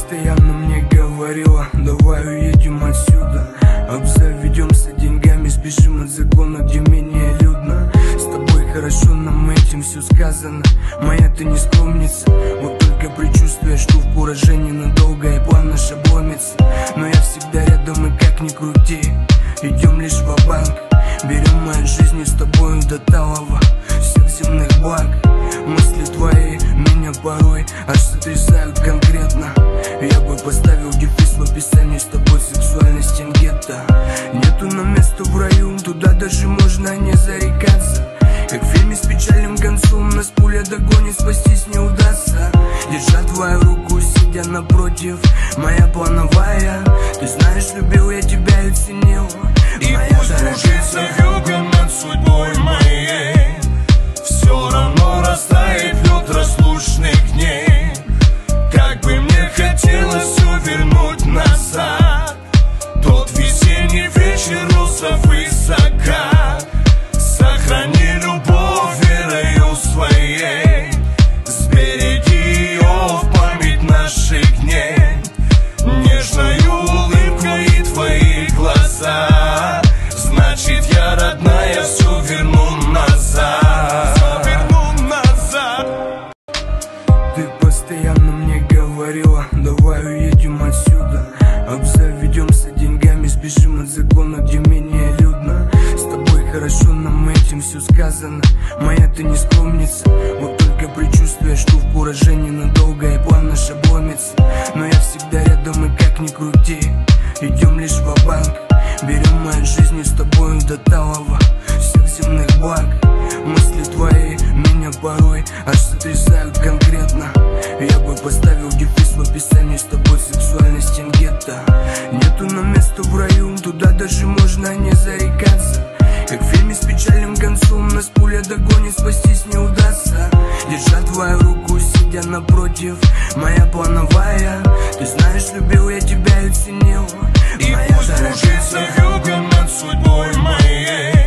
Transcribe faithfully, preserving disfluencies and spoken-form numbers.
постоянно мне говорила: давай уедем отсюда, обзаведемся деньгами, сбежим от закона, где менее людно. С тобой хорошо, нам этим все сказано. Моя ты не скромница, вот только предчувствие, что в кураже ненадолго и план наш обломится. Но я всегда рядом, и как ни крути, идем лишь ва-банк. Берем моей жизни с тобою до талого всех земных благ. Мысли твои меня порой аж сотрясают конкретно. Я бы поставил дефис в описании: с тобой сексуальность ингетто. Нету нам места в раю, туда даже можно не зарекаться. Как в фильме с печальным концом, нас пуля догонит, спастись не удастся. Держа твою руку, сидя напротив, моя плановая. Ты знаешь, любил я тебя и ценил. И пусть кружится вьюга над судьбой моей, все равно растает лед разлучных дней. Как бы мне хотелось все вернуть назад, тот весенний вечер розовый закат. Сохрани любовь верою своей, сбереги ее в память наших дней. Нежною улыбкой и твои глаза, значит, я, родная, все верну назад. Верну назад. Ты постоянно мне говорила: давай уедем отсюда, обзаведемся деньгами, сбежим от закона, где менее людно. С тобой хорошо, нам этим все сказано. Моя ты не скромница, вот только предчувствие, что в кураже ненадолго и план наш обломится. Но я всегда рядом, и как ни крути, идем лишь ва-банк. Берем моей жизни с тобою до талого всех земных благ. Мысли твои меня порой аж сотрясают конкретно. Я бы поставил дефис в описании: с тобой сексуальность ингетто. Нету нам места в раю, туда даже можно не зарекаться. Как в фильме с печальным концом, нас пуля догонит, спастись не удастся. Держа твою руку, сидя напротив, моя плановая. Ты знаешь, любил я тебя и ценил. И пусть кружится вьюга над судьбой моей,